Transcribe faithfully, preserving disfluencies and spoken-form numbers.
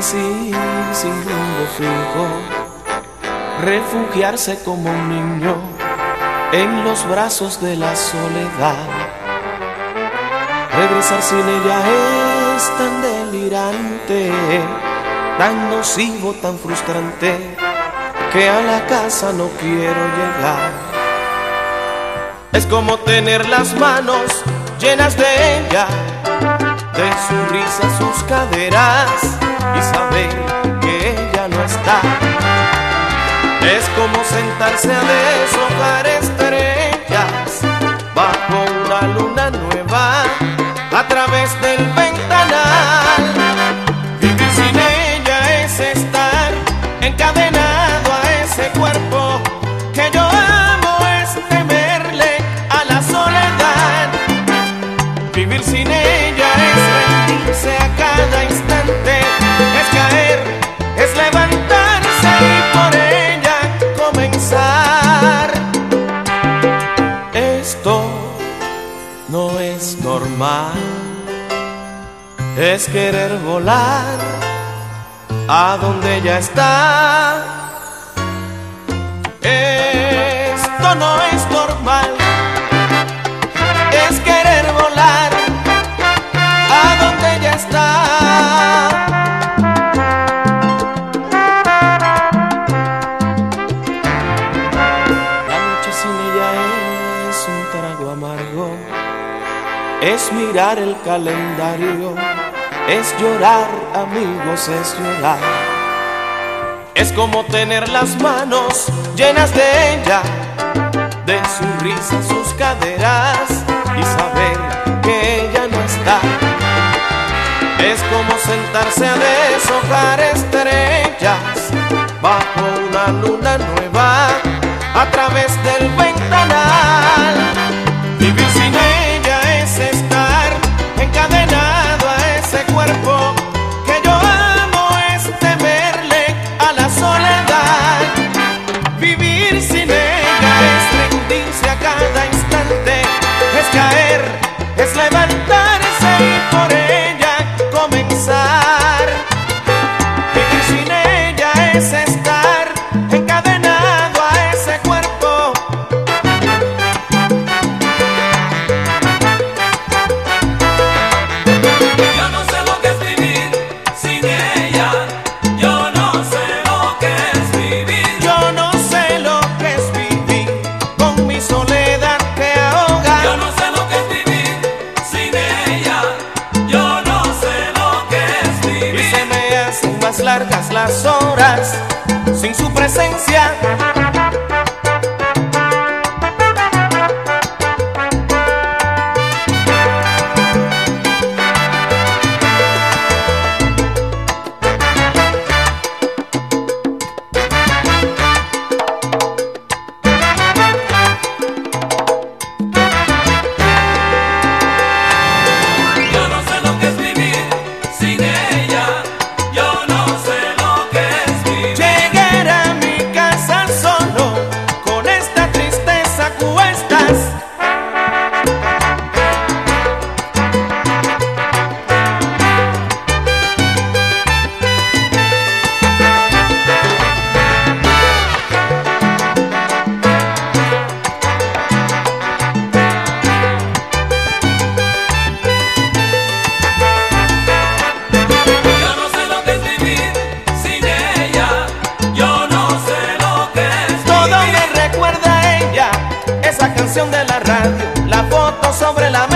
así, sin rumbo fijo, refugiarse como un niño en los brazos de la soledad. Regresar sin ella es tan delirante, tan nocivo, tan frustrante, que a la casa no quiero llegar. Es como tener las manos llenas de ella, de su risa, sus caderas, y saber que ella no está. Es como sentarse a deshojar estrellas bajo una luna nueva a través del ventanal. Vivir sin ella es estar encadenado a ese cuerpo que yo amo, es temerle a la soledad. Vivir sin ella es rendirse a cada instante, es caer, es levantarse y por ella comenzar. Esto no es normal, es querer volar a donde ella está. Esto no es normal, es querer volar a donde ella está. La noche sin ella es un trago amargo, es mirar el calendario, es llorar, amigos, es llorar. Es como tener las manos llenas de ella, de su risa, sus caderas, y saber que ella no está. Es como sentarse a deshojar estrellas bajo una luna nueva a través del ventanal. Vivir sin ella es estar encadenado a ese cuerpo que yo amo, es temerle a la soledad. Vivir sin ella es rendirse a cada instante, es caer, es levantarse y por ella comenzar. Vivir sin ella es estar encadenado a ese cuerpo. Yo no sé lo que es vivir sin ella, yo no sé lo que es vivir. Yo no sé lo que es vivir con mi soledad que ahoga. Yo no sé lo que es vivir sin ella, yo no sé lo que es Y vivir. se me hacen más largas las horas sin su presencia. Yo no sé lo que es vivir sin ella, yo no sé lo que es vivir. Llegar a mi casa solo con esta tristeza a cuestas. Yo no sé lo que es vivir sin ella, yo no sé lo que es Todo vivir. me recuerda a ella, esa canción de la radio, la foto sobre la mesa.